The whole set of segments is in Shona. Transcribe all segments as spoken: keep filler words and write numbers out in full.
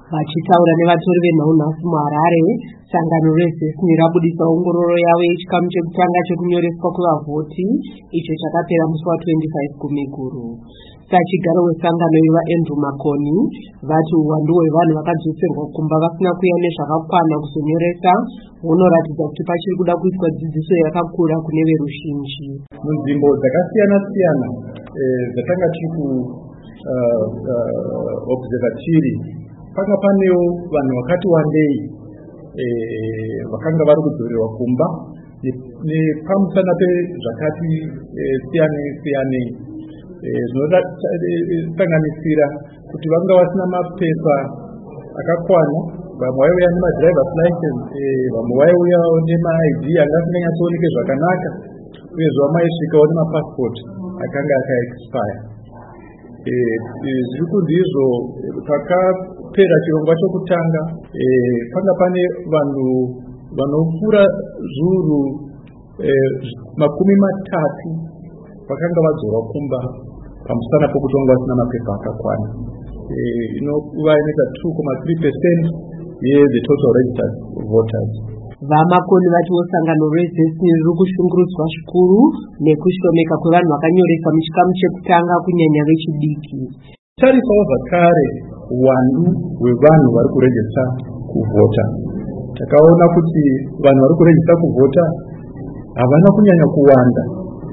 Vachitaura nevatori venhau-nhasi muHarare, sangano rezesini rabudisa ongororo yavo yechikamu chekutanga chekunyoreswa kwevavhoti, icho chakapera musi wa25 kuMiguru. Sachigaro wesangano iva Andrew Makoni vati uwandu hwevanhu vakadzoserwa kumba vasina kuuya nezvakakwana kuzonyoresa hunoratidza kuti pachiri kuda kuitwa dzidziso yakakura kune veruzhinji. Munzvimbo dzakasiyana siyana dzatanga tiri ku observa tiri panga panewo vanhu vakati wandei vakanga vari kudzorerwa kumba nepamusana pezvakati siyanei siyanei zvinosanganisira kuti vanga vasina mapepa akakwana, vamwe vaiuya nemadrivers license, vamwe vaiuya nema-I D anga asinganyatsooneke zvakanaka, uyezve vamaisvikawo nemapassport akanga akaexpire. Zviri kunzi izvo pakapera chirongwa chokutanga panga pane vanhu vanopfuura zviuru makumi matatu vakanga vadzorwa kumba pamusana pokutonga vasina mapepa akakwana. Inova inoita two point three percent ye the total registered voters. Vamakoni vatiwo sangano rezesini riri kushungurudzwa zvikuru nekushomeka kwevanhu vakanyoresa muchikamu chekutanga kunyanya vechidiki. Tarisawo zvakare uwandu hwevanhu vari kurejista kuvhota. Takaona kuti vanhu vari kurejista kuvhota havana kunyanya kuwanda,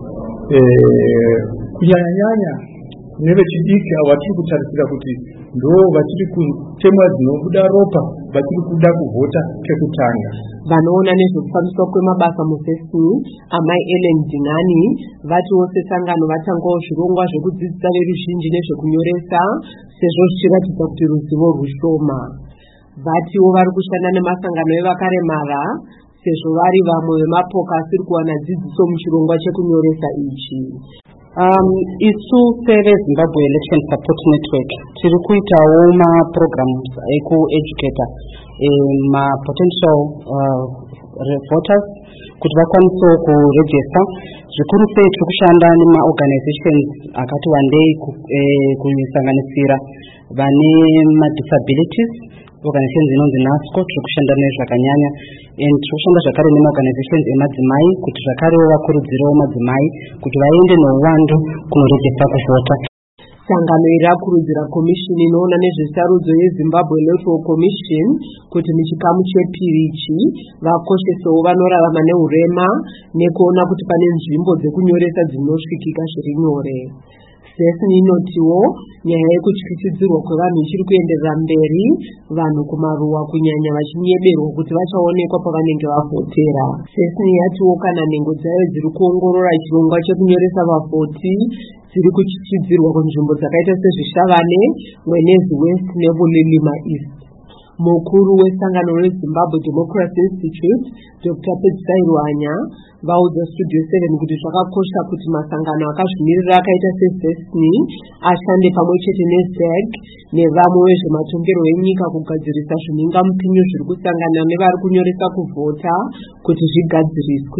kunyanya nyanya nevechidiki ava tiri kutarisira kuti ndo vachiri kutemwa dzinobuda ropa vachiri kuda kuvhota kekutanga. Vanoona nezvekufambiswa kwemabasa muzesini amai Ellen Dinani vatiwo sesangano vatangawo zvirongwa zvekudzidzisa veruzhinji nezvekunyoresa sezvo zvichiratidza kuti ruzivo rwushoma. Vatiwo vari kushanda nemasangano evakaremara sezvo vari vamwe vemapoka asiri kuwana dzidziso muchirongwa chekunyoresa ichi. Um, isu sereZimbabwe Election Support Network tiri kuitawo ma-programs ekueducata ma-potential uh, voters kuti vakwanisewo kuregister. Zvikuru sei tiri kushanda nema-organizations akati wandei kusanganisira vane ma-disabilities, organizations inonzi NASCO tiri kushanda nezvakanyanya, and tiri kushanda zvakare nemaorganizations emadzimai kuti zvakarewo vakurudzirewo madzimai kuti vaende nouwandu kunoregista kuvhota. Sangano iri rakurudzira komishini inoona nezvesarudzo yeZimbabwe Electoral Commission kuti muchikamu chepiri ichi vakoshesewo vanorarama neurema nekuona kuti pane nzvimbo dzekunyoresa dzinosvikika zviri nyore. Zesini inotiwo nyaya yekutyisidzirwa kwevanhu ichiri kuenderera mberi, vanhu kumaruwa kunyanya vachinyeberwa kuti vachaonekwa pavanenge vavhotera. Zesini yatiwo kana nhengo dzayo dziri kuongorora chirongwa chekunyoresa vavhoti dziri kutyisidzirwa kunzvimbo dzakaita sezvishavane, Mwenezi West neBulilima East. Mukuru wesangano reZimbabwe Democracy Institute Doctor Pedzisai Ruhanya vaudza Studio seven kuti zvakakosha kuti masangano akazvimirira akaita sezesini ashande pamwe chete neZ E C nevamwe vezvematongero enyika kugadzirisa zvinhingamupinyu zviri kusangana nevari kunyoresa kuvhota kuti zvigadziriswe.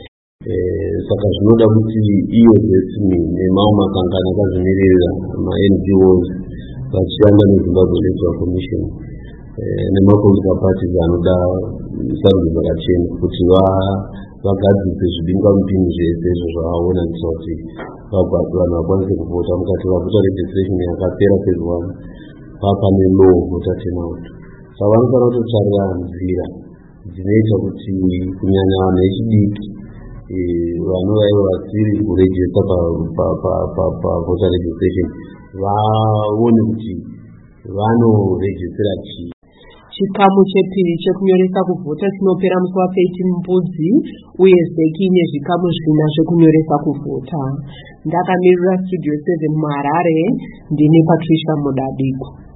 Saka zvinoda kuti iyo zesini nemamwe masangano akazvimirira ma-N G Os vachishanda neZimbabwe Electoral Commission nemapolitical parties anoda sarudzo dzakachena kuti vagadzise zvidingamupinyu zvese izvo zvavaona kuti vanhu vakwanise kuvhota mukati mavhota registration yakapera phase one papane law vota turnout. Saka vanofanira kutotsvarira nzira dzinoita kuti kunyanya vanhu vechidiki vanovaiva vasiri kurejista pavhota registration vaone kuti vanorejistira chii. Chikamu chepiri chekunyoresa kuvhota chinopera musi wa-thirteen Mbudzi uye zeki ine zvikamu zvina zvekunyoresa kuvhota. Ndakamirira Studio seven muHarare, ndini Patricia Mudadiko.